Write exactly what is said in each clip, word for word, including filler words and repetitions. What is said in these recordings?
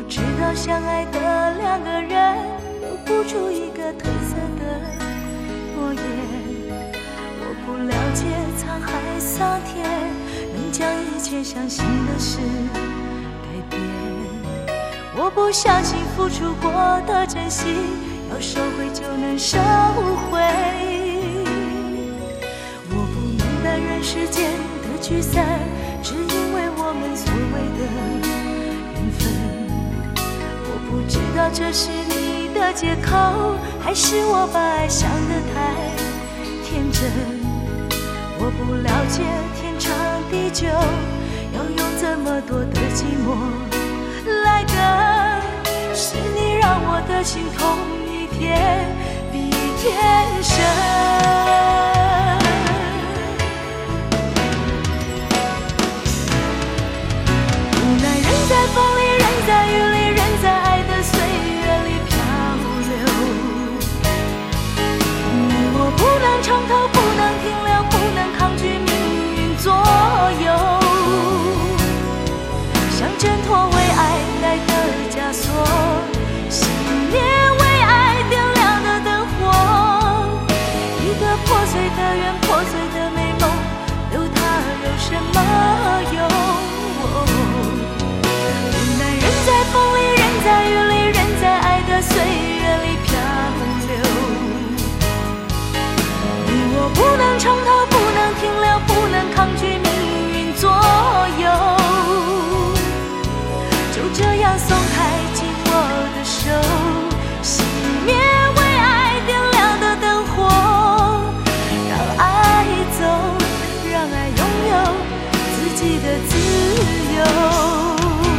知道相爱的两个人留不住一个褪色的诺言，我不了解沧海桑田能将一切相信的事改变，我不相信付出过的珍惜要收回就能收回，我不明白人世间的聚散只因为我们所谓的缘分，我不知道这是你的借口还是我把爱想得太天真，我不了解天长地久要用这么多的寂寞来等，是你让我的心痛一天比一天深。在风里，人在雨里，人在爱的岁月里漂流。你我不能从头，不能停留，不能抗拒命运左右。想挣脱为爱戴的枷锁，熄灭为爱点亮的灯火。一个破碎的缘，破碎的美梦，留它有什么用？在风里，人在雨里，人在爱的岁月里漂流。你我不能从头，不能停留，不能抗拒命运左右。就这样松开紧握的手，熄灭为爱点亮的灯火，让爱走，让爱拥有自己的自由。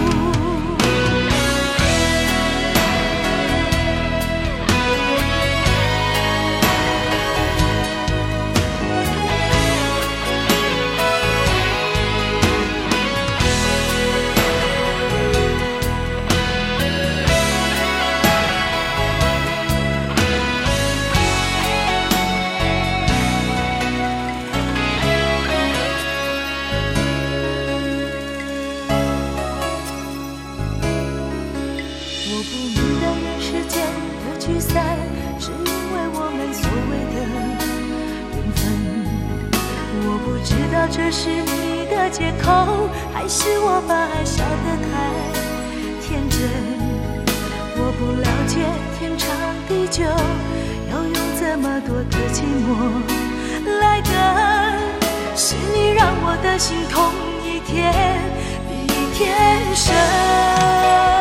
这是你的借口还是我把爱想得太天真，我不了解天长地久要用这么多的寂寞来等，是你让我的心痛一天比一天深。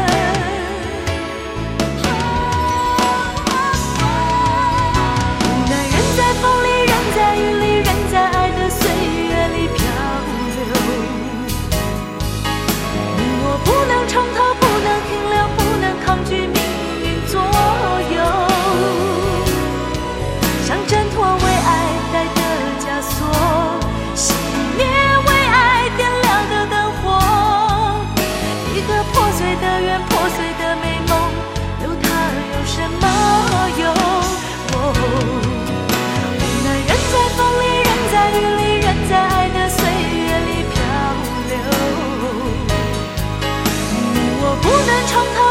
不能从头，不能停留，不能抗拒命运左右。想挣脱为爱戴的枷锁，熄灭为爱点亮的灯火。一个破碎的缘，破碎的美梦，留它有什么用？哦，无奈人在风里，人在雨里，人在爱的岁月里漂流。我不能从头。